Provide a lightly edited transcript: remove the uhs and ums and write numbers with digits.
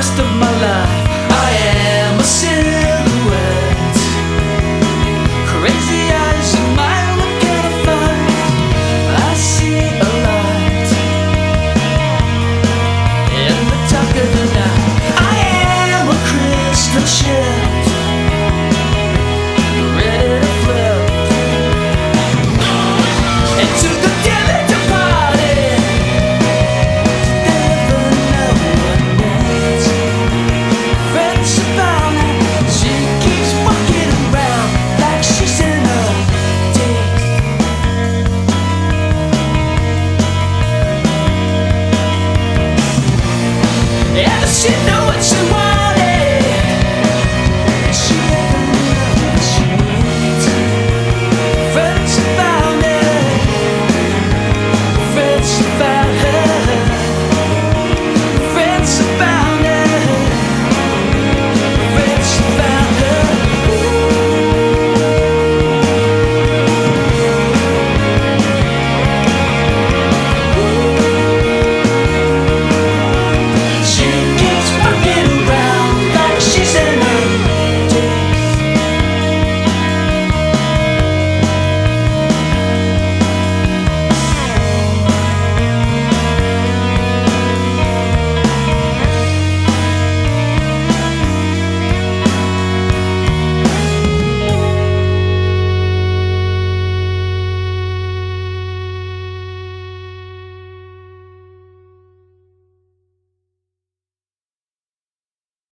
rest of my life. I am a silhouette. Crazy eyes in my what can I find? I see a light in the dark of the night. I am a crystal ship ready to flip into the diligent party. Never know what next. Friends about her, she keeps walking around like she's in a daze. And the shit